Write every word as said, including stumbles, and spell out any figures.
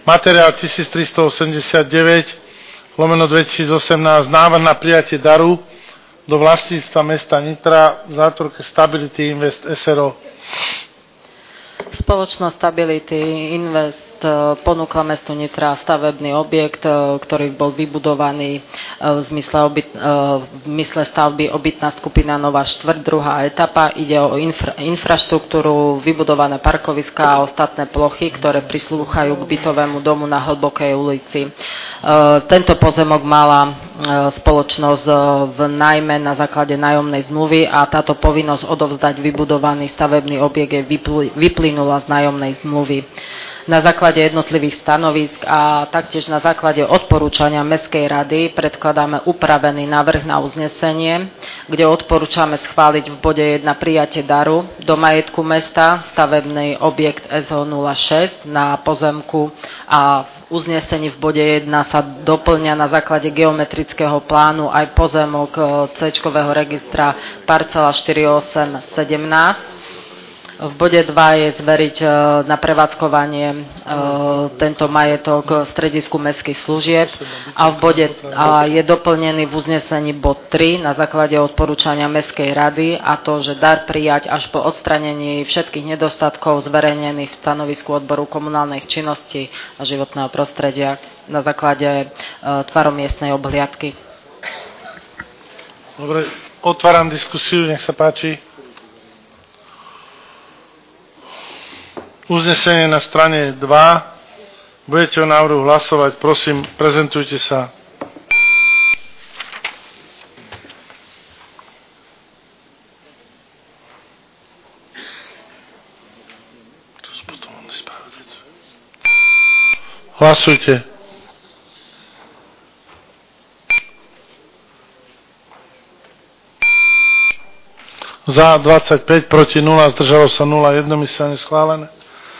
Materiál tisíctristoosemdesiatdeväť lomeno dvetisícosemnásť, návrh na prijatie daru do vlastníctva mesta Nitra v zátvorke Stability Invest es er o. Spoločnosť Stability Invest ponúkla mestu Nitra stavebný objekt, ktorý bol vybudovaný v zmysle, obyt, v zmysle stavby obytná skupina Nová štvrť, druhá etapa. Ide o infra, infraštruktúru, vybudované parkoviská a ostatné plochy, ktoré prislúchajú k bytovému domu na Hlbokej ulici. Tento pozemok mala spoločnosť v nájme na základe nájomnej zmluvy a táto povinnosť odovzdať vybudovaný stavebný objekt je vyplynula z nájomnej zmluvy. Na základe jednotlivých stanovisk a taktiež na základe odporúčania Mestskej rady predkladáme upravený návrh na uznesenie, kde odporúčame schváliť v bode jeden prijatie daru do majetku mesta stavebný objekt es o nula šesť na pozemku a v uznesení v bode jeden sa doplňa na základe geometrického plánu aj pozemok C-čkového registra parcela štyri osem sedemnásť. V bode dva je zveriť na prevádzkovanie tento majetok stredisku mestských služieb a v bode a je doplnený v uznesení bod tri na základe odporúčania Mestskej rady a to, že dar prijať až po odstranení všetkých nedostatkov zverejnených v stanovisku odboru komunálnych činností a životného prostredia na základe tvaromiestnej obhliadky. Dobre, otváram diskusiu, nech sa páči. Uznesenie na strane dva. Budete o návrhu hlasovať. Prosím, prezentujte sa. Hlasujte. Za dvadsaťpäť, proti nula, zdržalo sa nula, jednomyselne schválené.